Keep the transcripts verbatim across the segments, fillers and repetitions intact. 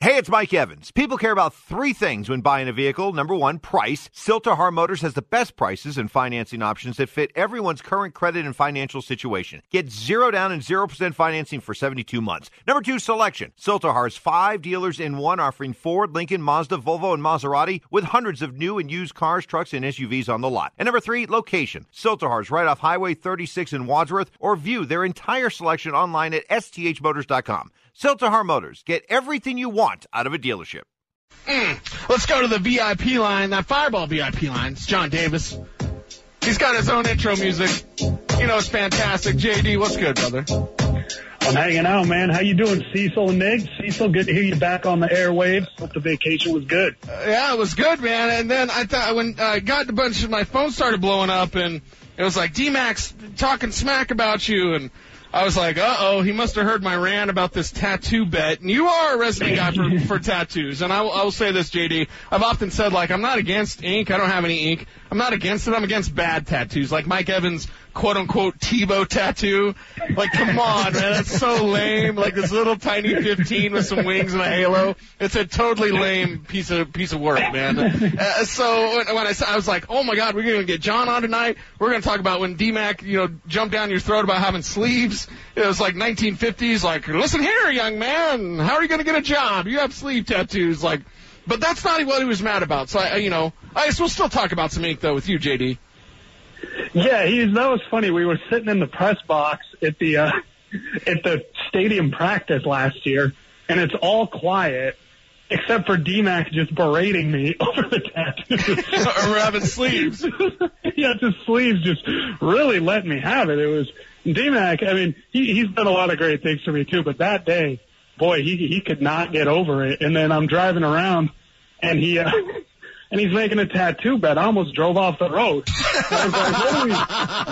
Hey, it's Mike Evans. People care about three things when buying a vehicle. Number one, price. Silterhar Motors has the best prices and financing options that fit everyone's current credit and financial situation. Get zero down and zero percent financing for seventy-two months. Number two, selection. Silterhar's five dealers in one, offering Ford, Lincoln, Mazda, Volvo, and Maserati with hundreds of new and used cars, trucks, and S U Vs on the lot. And number three, location. Silterhar's right off Highway thirty-six in Wadsworth, or view their entire selection online at S T H motors dot com. Silterhar Motors. Get everything you want out of a dealership. Mm. Let's go to the V I P line, that Fireball V I P line. It's John Davis. He's got his own intro music. You know, it's fantastic. J D, what's good, brother? I'm hanging out, man. How you doing, Cecil and Nick? Cecil, good to hear you back on the airwaves. Hope the vacation was good. Uh, yeah, it was good, man. And then I thought when I got a bunch of my phone started blowing up, and it was like D-Max talking smack about you, and I was like, uh-oh, he must have heard my rant about this tattoo bet. And you are a resident guy for, for tattoos. And I will, I will say this, J D. I've often said, like, I'm not against ink. I don't have any ink. I'm not against it. I'm against bad tattoos. Like Mike Evans' quote-unquote Tebow tattoo. Like, come on, man. That's so lame. Like this little tiny fifteen with some wings and a halo. It's a totally lame piece of piece of work, man. Uh, so when, when I, I was like, oh, my God, we're going to get John on tonight. We're going to talk about when D-Mac, you know, jumped down your throat about having sleeves. It was like nineteen fifties, like, listen here, young man, how are you going to get a job? You have sleeve tattoos. Like, but that's not what he was mad about. So, I, you know, I guess we'll still talk about some ink, though, with you, J D. Yeah, he's, that was funny. We were sitting in the press box at the uh, at the stadium practice last year, and it's all quiet except for D-Mac just berating me over the tattoos. Or having sleeves. Yeah, the sleeves just really let me have it. It was D-Mac. I mean, he, he's done a lot of great things for me too, but that day, boy, he he could not get over it. And then I'm driving around, and he. Uh, And he's making a tattoo bet. I almost drove off the road. I was like, what are we?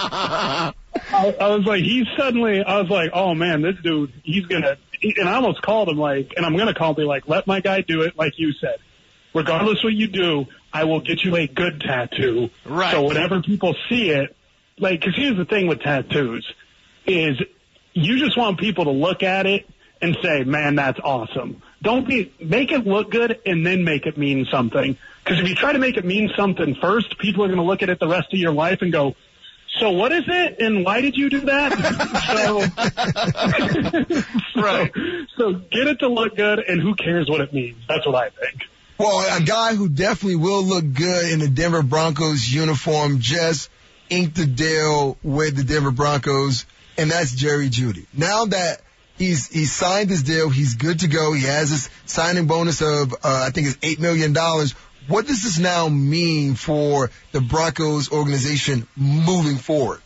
I, I was like, he's suddenly, I was like, oh man, this dude, he's going to, and I almost called him like, and I'm going to call him, be like, let my guy do it like you said. Regardless what you do, I will get you a good tattoo. Right. So whenever people see it, like, because here's the thing with tattoos, is you just want people to look at it and say, man, that's awesome. Don't be, make it look good and then make it mean something. Because if you try to make it mean something first, people are going to look at it the rest of your life and go, so what is it? And why did you do that? so, right. so, so get it to look good, and who cares what it means? That's what I think. Well, a guy who definitely will look good in the Denver Broncos uniform just inked the deal with the Denver Broncos, and that's Jerry Jeudy. Now that He's he's signed his deal. He's good to go. He has his signing bonus of, uh, I think it's eight million dollars. What does this now mean for the Broncos organization moving forward?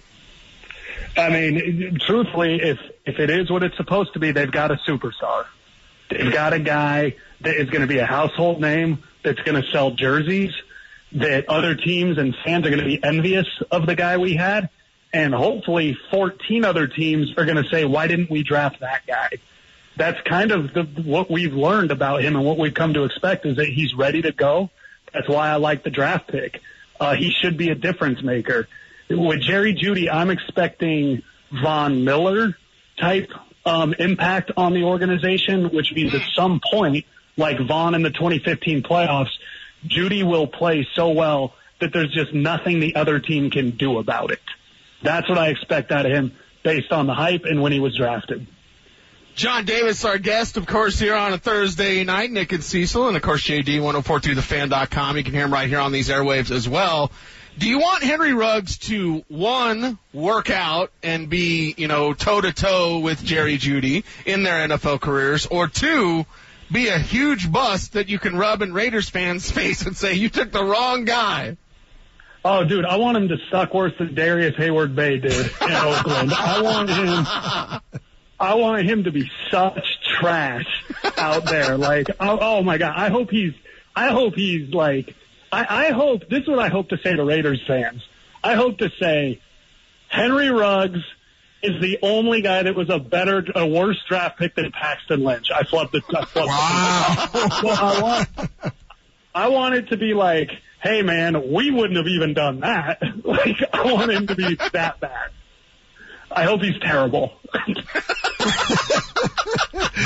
I mean, truthfully, if if it is what it's supposed to be, they've got a superstar. They've got a guy that is going to be a household name, that's going to sell jerseys, that other teams and fans are going to be envious of the guy we had. And hopefully fourteen other teams are going to say, why didn't we draft that guy? That's kind of the, what we've learned about him and what we've come to expect is that he's ready to go. That's why I like the draft pick. Uh, he should be a difference maker. With Jerry Jeudy, I'm expecting Von Miller type um, impact on the organization, which means at some point, like Von in the twenty fifteen playoffs, Jeudy will play so well that there's just nothing the other team can do about it. That's what I expect out of him based on the hype and when he was drafted. John Davis, our guest, of course, here on a Thursday night. Nick and Cecil, and, of course, J D, ten forty-two the fan dot com. You can hear him right here on these airwaves as well. Do you want Henry Ruggs to, one, work out and be, you know, toe-to-toe with Jerry Jeudy in their N F L careers, or two, be a huge bust that you can rub in Raiders fans' face and say, you took the wrong guy? Oh, dude, I want him to suck worse than Darius Hayward-Bay did in Oakland. I want him, I want him to be such trash out there. Like, oh, oh my God, I hope he's, I hope he's like, I, I hope, this is what I hope to say to Raiders fans. I hope to say, Henry Ruggs is the only guy that was a better, a worse draft pick than Paxton Lynch. I flubbed it. I flubbed wow. it. So I want, I want it to be like, hey, man, we wouldn't have even done that. Like, I want him to be that bad. I hope he's terrible.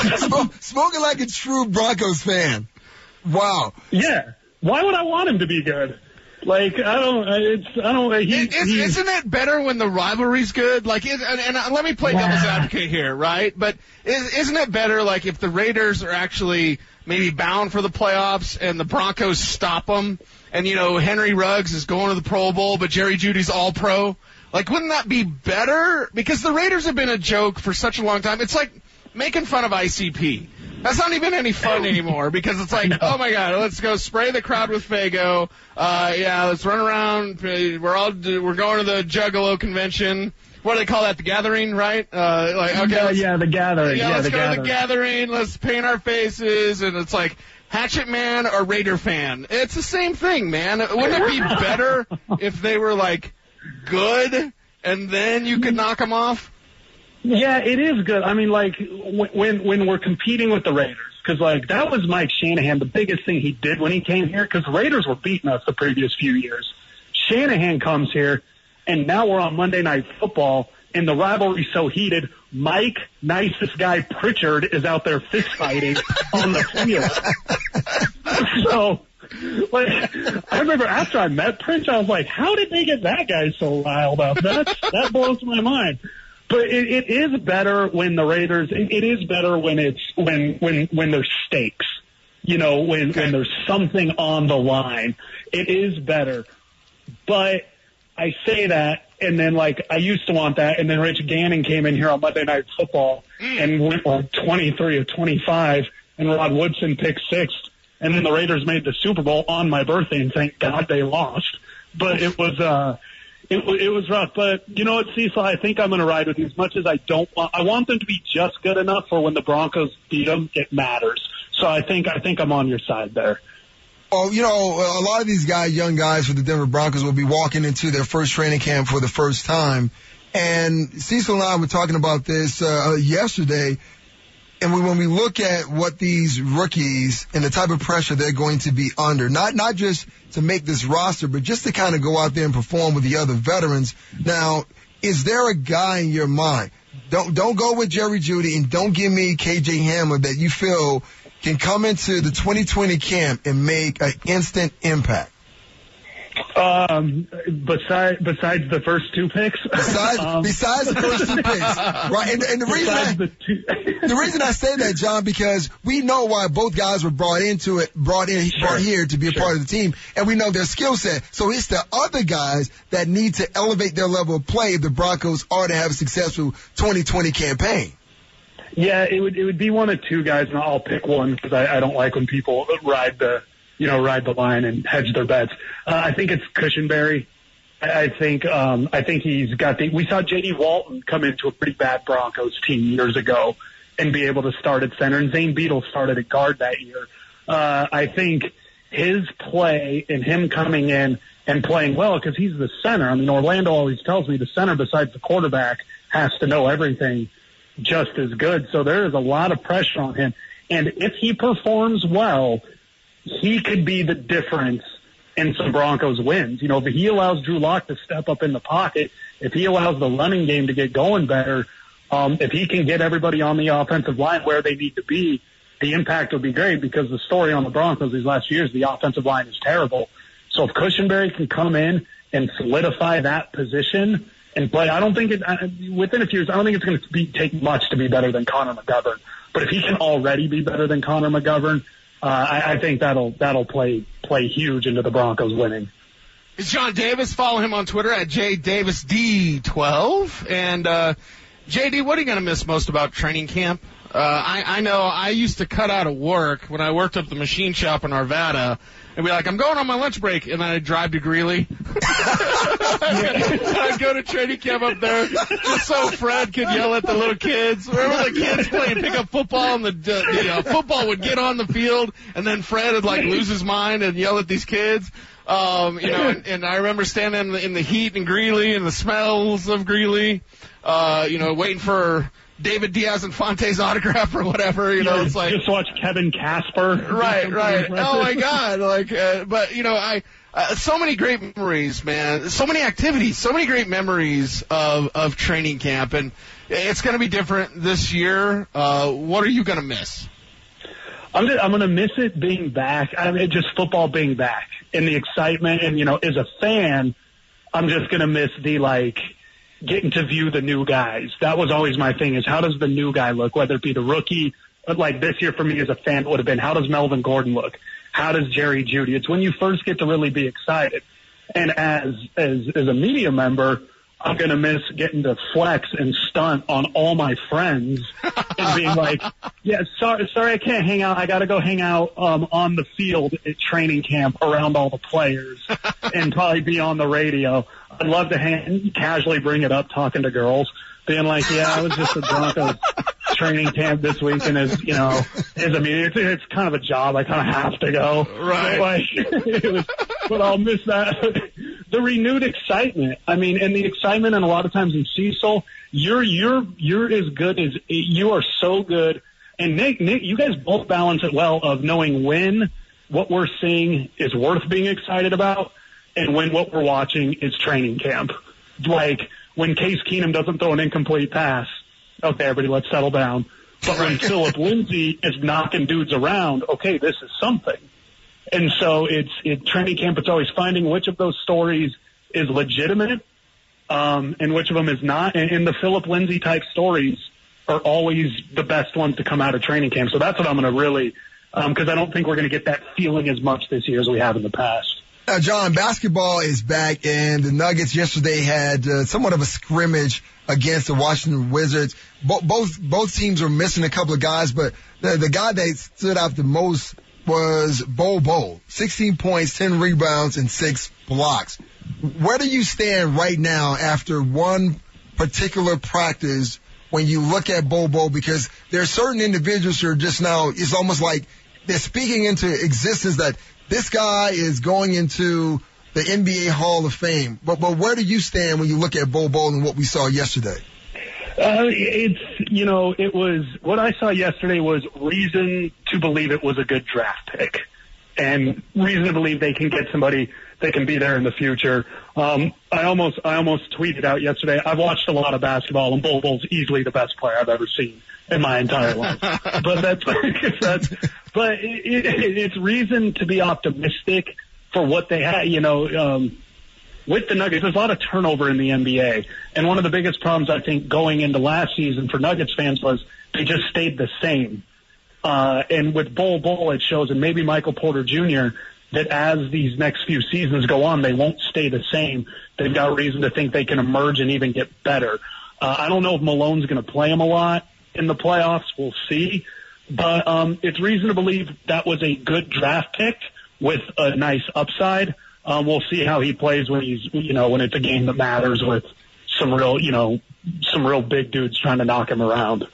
Smoke, spoken like a true Broncos fan. Wow. Yeah. Why would I want him to be good? Like, I don't, it's, I don't, he, it, it's, isn't it better when the rivalry's good? Like, it, and, and let me play yeah. devil's advocate here, right? But is, isn't it better, like, if the Raiders are actually maybe bound for the playoffs and the Broncos stop them, and, you know, Henry Ruggs is going to the Pro Bowl, but Jerry Jeudy's all pro? Like, wouldn't that be better? Because the Raiders have been a joke for such a long time. It's like making fun of I C P. That's not even any fun anymore because it's like, oh my God, let's go spray the crowd with Faygo. Uh, yeah, let's run around. We're all we're going to the Juggalo convention. What do they call that? The Gathering, right? Uh, like okay, yeah, yeah, the Gathering. Yeah, yeah let's the go gathering. to the Gathering. Let's paint our faces, and it's like Hatchet Man or Raider fan. It's the same thing, man. Wouldn't it be better if they were like good and then you could knock them off? Yeah, it is good. I mean, like, when when we're competing with the Raiders, because, like, that was Mike Shanahan, the biggest thing he did when he came here, because the Raiders were beating us the previous few years. Shanahan comes here, and now we're on Monday Night Football, and the rivalry's so heated, Mike, nicest guy Pritchard, is out there fist-fighting on the field. So, like, I remember after I met Pritchard, I was like, how did they get that guy so riled up? That's, that blows my mind. But it, it is better when the Raiders. It, it is better when it's when when when there's stakes. You know, when when there's something on the line. It is better. But I say that, and then like I used to want that, and then Rich Gannon came in here on Monday Night Football and went like twenty-three of twenty-five, and Rod Woodson picked sixth, and then the Raiders made the Super Bowl on my birthday, and thank God they lost. But it was. uh It, it was rough, but you know what, Cecil? I think I'm going to ride with you as much as I don't want. I want them to be just good enough for when the Broncos beat them, it matters. So I think I think I'm on your side there. Oh, you know, a lot of these guys, young guys for the Denver Broncos, will be walking into their first training camp for the first time. And Cecil and I were talking about this uh, yesterday. And we, when we look at what these rookies and the type of pressure they're going to be under, not not just to make this roster, but just to kind of go out there and perform with the other veterans. Now, is there a guy in your mind? Don't don't go with Jerry Jeudy and don't give me K J Hamler that you feel can come into the twenty twenty camp and make an instant impact. Um, besides, besides the first two picks, besides, um, besides the first two picks, right? And, and the reason, I, the, two. the reason I say that, John, because we know why both guys were brought into it, brought in, sure. brought here to be a sure. part of the team, and we know their skill set. So it's the other guys that need to elevate their level of play if the Broncos are to have a successful twenty twenty campaign. Yeah, it would it would be one of two guys, and I'll pick one because I, I don't like when people ride the. you know, ride the line and hedge their bets. Uh, I think it's Cushenberry. I, I think, um, I think he's got the, we saw J D Walton come into a pretty bad Broncos team years ago and be able to start at center, and Zane Beadle started at guard that year. Uh, I think his play and him coming in and playing well, because he's the center. I mean, Orlando always tells me the center besides the quarterback has to know everything just as good. So there is a lot of pressure on him. And if he performs well, he could be the difference in some Broncos wins. You know, if he allows Drew Lock to step up in the pocket, if he allows the running game to get going better, um, if he can get everybody on the offensive line where they need to be, the impact will be great, because the story on the Broncos these last few years, the offensive line is terrible. So if Cushenberry can come in and solidify that position and play, I don't think it, within a few years, I don't think it's going to be, take much to be better than Connor McGovern. But if he can already be better than Connor McGovern, Uh, I, I think that'll that'll play play huge into the Broncos winning. It's John Davis. Follow him on Twitter at J Davis D twelve. And uh, J D, what are you going to miss most about training camp? Uh, I, I know I used to cut out of work when I worked up the machine shop in Arvada and be like, I'm going on my lunch break, and then I'd drive to Greeley. I'd go to training camp up there just so Fred could yell at the little kids. Remember the kids playing pickup football, and the, the uh, football would get on the field, and then Fred would like lose his mind and yell at these kids. Um, you know, and, and I remember standing in the, in the heat in Greeley and the smells of Greeley, uh, you know, waiting for David Diaz-Infante's autograph or whatever, you know, it's like. Just watch Kevin Casper. Right, right. Oh my God. Like, uh, but you know, I, uh, so many great memories, man. So many activities, so many great memories of, of training camp. And, It's going to be different this year. Uh, what are you going to miss? I'm just, I'm going to miss it being back. I mean, just football being back and the excitement. And, you know, as a fan, I'm just going to miss the, like, getting to view the new guys. That was always my thing, is how does the new guy look, whether it be the rookie. But like this year for me as a fan, it would have been, how does Melvin Gordon look? How does Jerry Jeudy? It's when you first get to really be excited. And as as as a media member, I'm going to miss getting to flex and stunt on all my friends and being like, yeah, sorry, sorry, I can't hang out. I got to go hang out um, on the field at training camp around all the players and probably be on the radio. I'd love to hang, casually bring it up talking to girls, being like, yeah, I was just at Broncos training camp this week, and as you know, as I mean, it's, it's kind of a job. I kind of have to go. Right. But, like, it was, but I'll miss that. The renewed excitement. I mean, and the excitement, and a lot of times in Cecil, you're you're you're as good as you are so good. And Nick, Nick, you guys both balance it well of knowing when what we're seeing is worth being excited about, and when what we're watching is training camp. Like when Case Keenum doesn't throw an incomplete pass, okay, everybody, let's settle down. But when Philip Lindsay is knocking dudes around, okay, this is something. And so it's it training camp. It's always finding which of those stories is legitimate, um, and which of them is not. And, and the Philip Lindsay type stories are always the best ones to come out of training camp. So that's what I'm going to really, because um, I don't think we're going to get that feeling as much this year as we have in the past. Now, John, basketball is back, and the Nuggets yesterday had uh, somewhat of a scrimmage against the Washington Wizards. Bo- both both teams are missing a couple of guys, but the, the guy that stood out the most was Bol Bol. sixteen points, ten rebounds, and six blocks. Where do you stand right now after one particular practice when you look at Bol Bol? Because there are certain individuals who are just now, it's almost like they're speaking into existence that this guy is going into the N B A Hall of Fame. But but where do you stand when you look at Bol Bol and what we saw yesterday? Uh, it's, you know, it was, what I saw yesterday was reason to believe it was a good draft pick and reason to believe they can get somebody that can be there in the future. Um, I almost, I almost tweeted out yesterday, I've watched a lot of basketball, and Bol Bol's easily the best player I've ever seen in my entire life. But that's, that's, but it, it, it's reason to be optimistic for what they had, you know, um, with the Nuggets. There's a lot of turnover in the N B A. And one of the biggest problems, I think, going into last season for Nuggets fans was they just stayed the same. Uh, and with Bol Bol, it shows, and maybe Michael Porter Junior, that as these next few seasons go on, they won't stay the same. They've got reason to think they can emerge and even get better. Uh, I don't know if Malone's going to play him a lot in the playoffs. We'll see. But um, it's reason to believe that was a good draft pick with a nice upside. Um, we'll see how he plays when he's, you know, when it's a game that matters with some real, you know, some real big dudes trying to knock him around.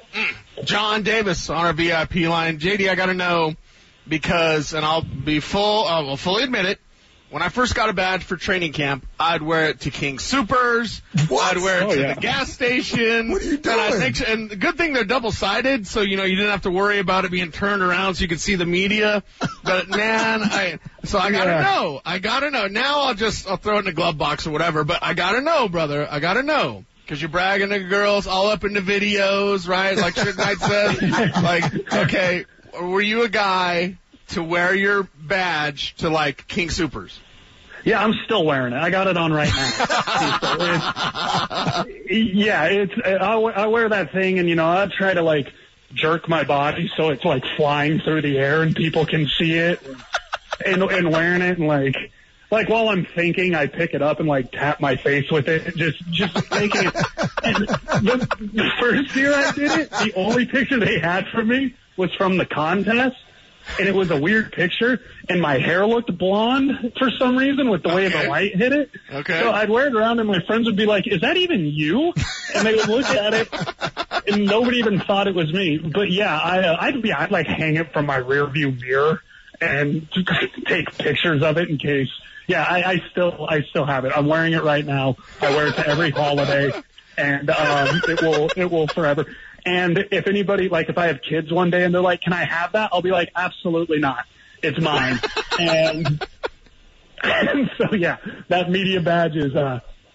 John Davis on our V I P line. J D, I got to know, because, and I'll be full, I will fully admit it, when I first got a badge for training camp, I'd wear it to King Supers. What? I'd wear it oh, to yeah. the gas station. What are you doing? And, I think, and the good thing they're double-sided, so, you know, you didn't have to worry about it being turned around so you could see the media. But, man, I, so I gotta yeah. know. I gotta know. Now I'll just, I'll throw it in the glove box or whatever, but I gotta know, brother. I gotta know. Because you're bragging to girls all up in the videos, right? Like Suge Knight said. Like, okay, were you a guy to wear your badge to, like, King Supers? Yeah, I'm still wearing it. I got it on right now. it's, yeah, it's I, I wear that thing, and, you know, I try to, like, jerk my body so it's, like, flying through the air and people can see it, and, and, and wearing it, and, like, like while I'm thinking, I pick it up and, like, tap my face with it, just just thinking it. And the, the first year I did it, the only picture they had for me was from the contest. And it was a weird picture, and my hair looked blonde for some reason with the way Okay. the light hit it. Okay. So I'd wear it around, and my friends would be like, is that even you? And they would look at it, and nobody even thought it was me. But, yeah, I, uh, I'd be, I'd, like, hang it from my rear view mirror and take pictures of it in case. Yeah, I, I still I still have it. I'm wearing it right now. I wear it to every holiday, and um, it will it will forever. And if anybody, like if I have kids one day and they're like, can I have that? I'll be like, absolutely not. It's mine. and, and so, yeah, that media badge is, uh,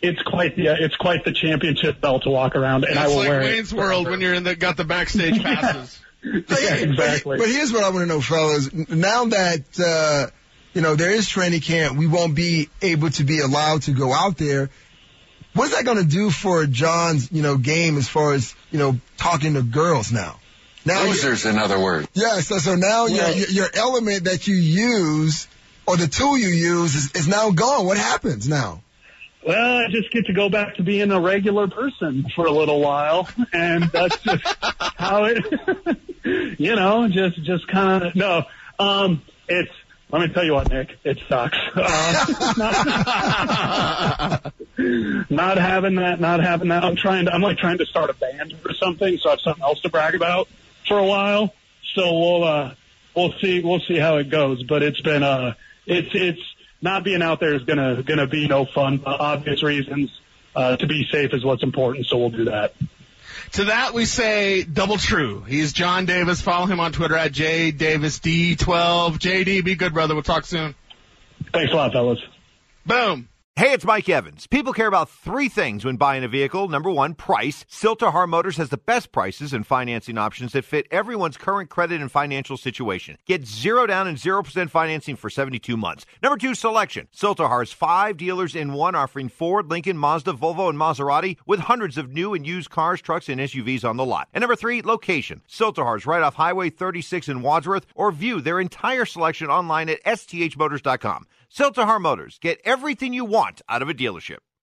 it's quite the it's quite the championship belt to walk around, and It's I will like wear Wayne's it. World when you're in the got the backstage passes. Yeah, exactly. But here's what I want to know, fellas. Now that, uh, you know, there is training camp, we won't be able to be allowed to go out there. What's that going to do for John's, you know, game as far as, you know, talking to girls now? Now Losers, in other words. Yeah, so, so now Yeah. your, your element that you use or the tool you use is, is now gone. What happens now? Well, I just get to go back to being a regular person for a little while, and that's just how it, you know, just just kind of no. Um, it's let me tell you what, Nick, it sucks. Uh, not, not having that, not having that. I'm trying to, I'm like trying to start a band or something, so I have something else to brag about for a while. So we'll uh, we'll see, we'll see how it goes. But it's been uh, it's it's. Not being out there is gonna gonna be no fun for obvious reasons. Uh, to be safe is what's important, so we'll do that. To that we say double true. He's John Davis. Follow him on Twitter at J Davis D twelve. J D, be good, brother. We'll talk soon. Thanks a lot, fellas. Boom. Hey, it's Mike Evans. People care about three things when buying a vehicle. Number one, price. Silterhar Motors has the best prices and financing options that fit everyone's current credit and financial situation. Get zero down and zero percent financing for seventy-two months. Number two, selection. Silterhar's five dealers in one offering Ford, Lincoln, Mazda, Volvo, and Maserati with hundreds of new and used cars, trucks, and S U Vs on the lot. And number three, location. Silterhar's right off Highway thirty-six in Wadsworth, or view their entire selection online at S T H motors dot com. Silterhar Motors. Get everything you want out of a dealership.